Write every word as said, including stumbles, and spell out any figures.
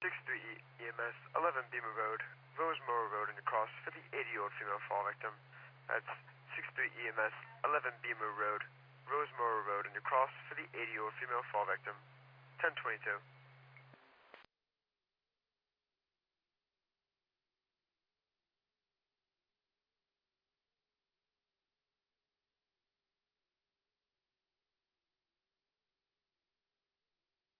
six three E M S, eleven Beamer Road, Rosemore Road, and across for the eighty-year-old female fall victim. That's six three E M S, eleven Beamer Road, Rosemore Road, and across for the eighty-year-old female fall victim. ten twenty-two.